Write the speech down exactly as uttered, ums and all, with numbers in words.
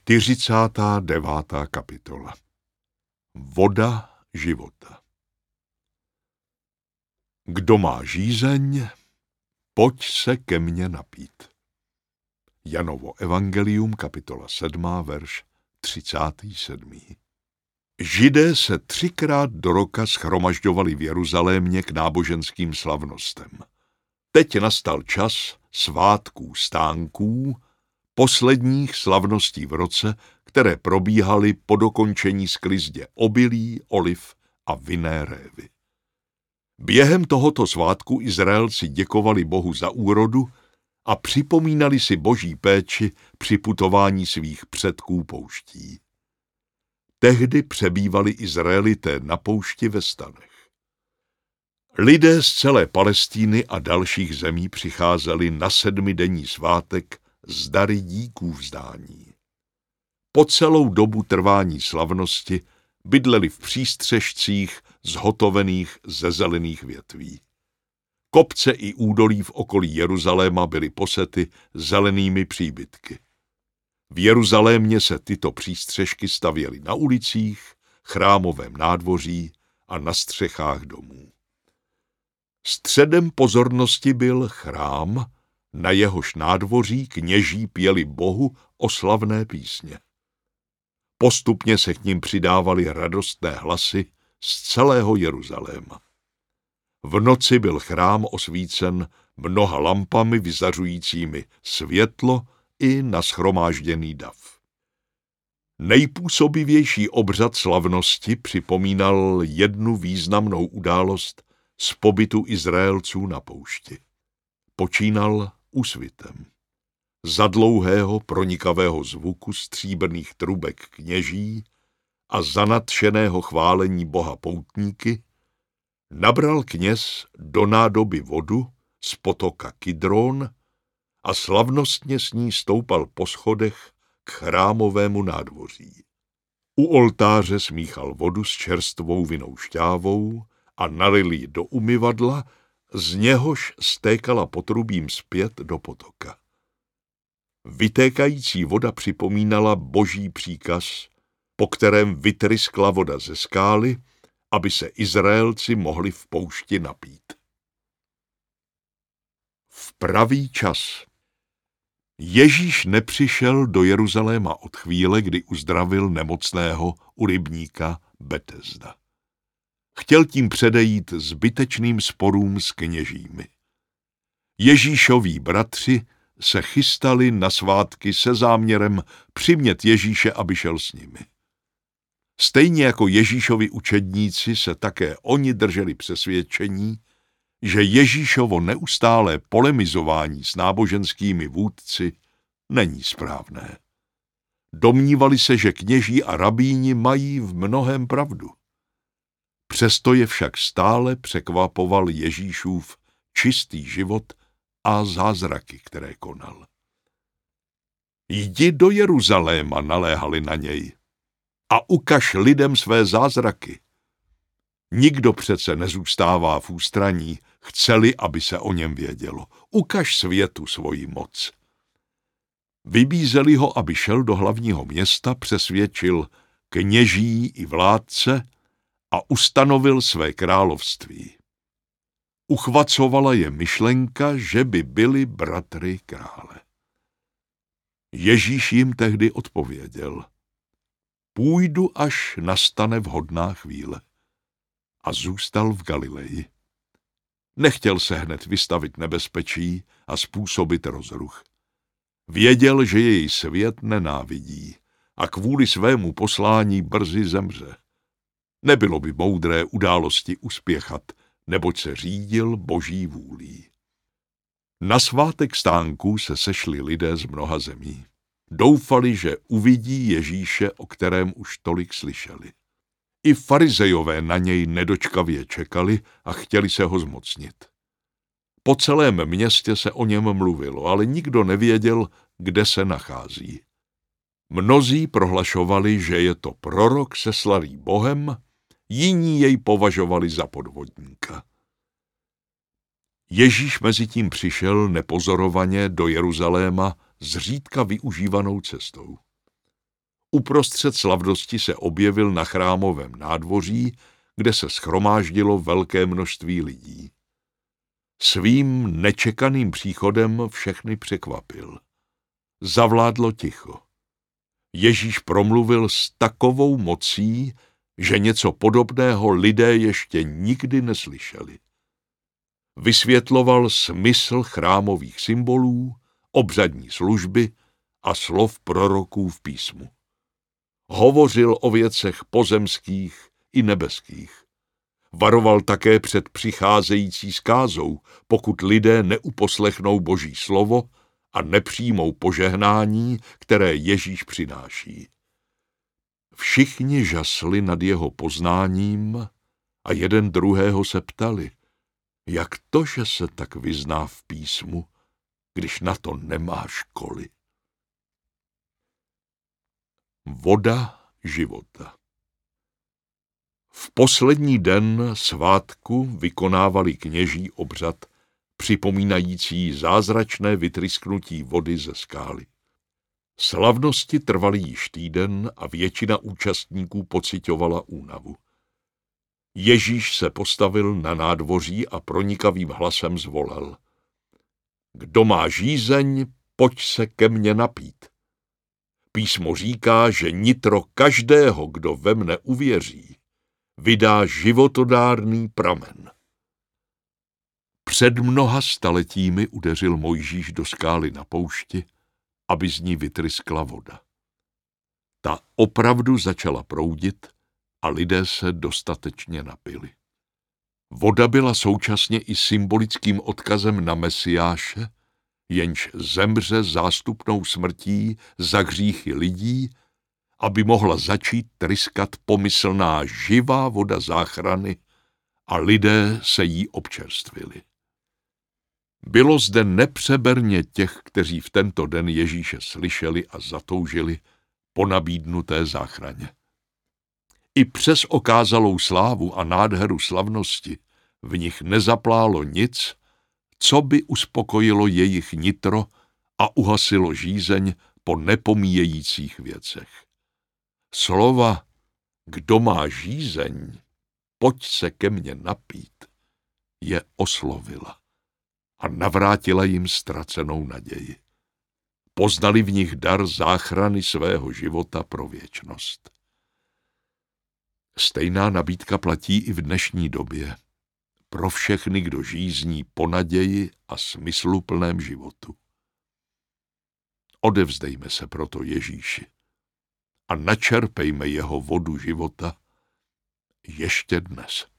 čtyřicátá devátá kapitola. Voda života. Kdo má žízeň, pojď se ke mně napít. Janovo evangelium, kapitola sedmá, verš třicátý sedmý. Židé se třikrát do roka shromažďovali v Jeruzalémě k náboženským slavnostem. Teď nastal čas svátků stánků, posledních slavností v roce, které probíhaly po dokončení sklizdě obilí, oliv a vinné révy. Během tohoto svátku Izraelci děkovali Bohu za úrodu a připomínali si Boží péči při putování svých předků pouští. Tehdy přebývali Izraelité na poušti ve stanech. Lidé z celé Palestíny a dalších zemí přicházeli na sedmidenní svátek s dary díků vzdání. Po celou dobu trvání slavnosti bydleli v přístřešcích zhotovených ze zelených větví. Kopce i údolí v okolí Jeruzaléma byly posety zelenými příbytky. V Jeruzalémě se tyto přístřešky stavěly na ulicích, chrámovém nádvoří a na střechách domů. Středem pozornosti byl chrám, na jehož nádvoří kněží pěli Bohu oslavné písně. Postupně se k nim přidávaly radostné hlasy z celého Jeruzaléma. V noci byl chrám osvícen mnoha lampami vyzařujícími světlo i na shromážděný dav. Nejpůsobivější obřad slavnosti připomínal jednu významnou událost z pobytu Izraelců na poušti. Počínal úsvitem. Za dlouhého pronikavého zvuku stříbrných trubek kněží a za nadšeného chválení Boha poutníky nabral kněz do nádoby vodu z potoka Kidrón a slavnostně s ní stoupal po schodech k chrámovému nádvoří. U oltáře smíchal vodu s čerstvou vinnou šťávou a nalil ji do umyvadla, z něhož stékala potrubím zpět do potoka. Vytékající voda připomínala Boží příkaz, po kterém vytryskla voda ze skály, aby se Izraelci mohli v poušti napít. V pravý čas. Ježíš nepřišel do Jeruzaléma od chvíle, kdy uzdravil nemocného u rybníka Betesda. Chtěl tím předejít zbytečným sporům s kněžími. Ježíšoví bratři se chystali na svátky se záměrem přimět Ježíše, aby šel s nimi. Stejně jako Ježíšovi učedníci se také oni drželi přesvědčení, že Ježíšovo neustálé polemizování s náboženskými vůdci není správné. Domnívali se, že kněží a rabíni mají v mnohém pravdu. Přesto je však stále překvapoval Ježíšův čistý život a zázraky, které konal. Jdi do Jeruzaléma, naléhali na něj, a ukaž lidem své zázraky. Nikdo přece nezůstává v ústraní, chceli, aby se o něm vědělo. Ukaž světu svoji moc. Vybízeli ho, aby šel do hlavního města, přesvědčil kněží i vládce a ustanovil své království. Uchvacovala je myšlenka, že by byli bratry krále. Ježíš jim tehdy odpověděl: Půjdu, až nastane vhodná chvíle. A zůstal v Galileji. Nechtěl se hned vystavit nebezpečí a způsobit rozruch. Věděl, že jej svět nenávidí a kvůli svému poslání brzy zemře. Nebylo by moudré události uspěchat, neboť se řídil Boží vůlí. Na svátek stánků se sešli lidé z mnoha zemí. Doufali, že uvidí Ježíše, o kterém už tolik slyšeli. I farizejové na něj nedočkavě čekali a chtěli se ho zmocnit. Po celém městě se o něm mluvilo, ale nikdo nevěděl, kde se nachází. Mnozí prohlašovali, že je to prorok seslaný Bohem, jiní jej považovali za podvodníka. Ježíš mezitím přišel nepozorovaně do Jeruzaléma zřídka využívanou cestou. Uprostřed slavnosti se objevil na chrámovém nádvoří, kde se shromáždilo velké množství lidí. Svým nečekaným příchodem všechny překvapil. Zavládlo ticho. Ježíš promluvil s takovou mocí, že něco podobného lidé ještě nikdy neslyšeli. Vysvětloval smysl chrámových symbolů, obřadní služby a slov proroků v písmu. Hovořil o věcech pozemských i nebeských. Varoval také před přicházející zkázou, pokud lidé neuposlechnou Boží slovo a nepřijmou požehnání, které Ježíš přináší. Všichni žasli nad jeho poznáním a jeden druhého se ptali, jak to, že se tak vyzná v písmu, když na to nemá školy. Voda života. V poslední den svátku vykonávali kněží obřad, připomínající zázračné vytrysknutí vody ze skály. Slavnosti trvaly již týden a většina účastníků pociťovala únavu. Ježíš se postavil na nádvoří a pronikavým hlasem zvolal: Kdo má žízeň, pojď se ke mně napít. Písmo říká, že nitro každého, kdo ve mne uvěří, vydá životodárný pramen. Před mnoha staletími udeřil Mojžíš do skály na poušti, aby z ní vytryskla voda. Ta opravdu začala proudit a lidé se dostatečně napili. Voda byla současně i symbolickým odkazem na Mesiáše, jenž zemře zástupnou smrtí za hříchy lidí, aby mohla začít tryskat pomyslná živá voda záchrany a lidé se jí občerstvili. Bylo zde nepřeberně těch, kteří v tento den Ježíše slyšeli a zatoužili po nabídnuté záchraně. I přes okázalou slávu a nádheru slavnosti v nich nezaplálo nic, co by uspokojilo jejich nitro a uhasilo žízeň po nepomíjejících věcech. Slova, kdo má žízeň, pojď se ke mně napít, je oslovila a navrátila jim ztracenou naději. Poznali v nich dar záchrany svého života pro věčnost. Stejná nabídka platí i v dnešní době pro všechny, kdo žízní po naději a smysluplném životu. Odevzdejme se proto Ježíši a načerpejme jeho vodu života ještě dnes.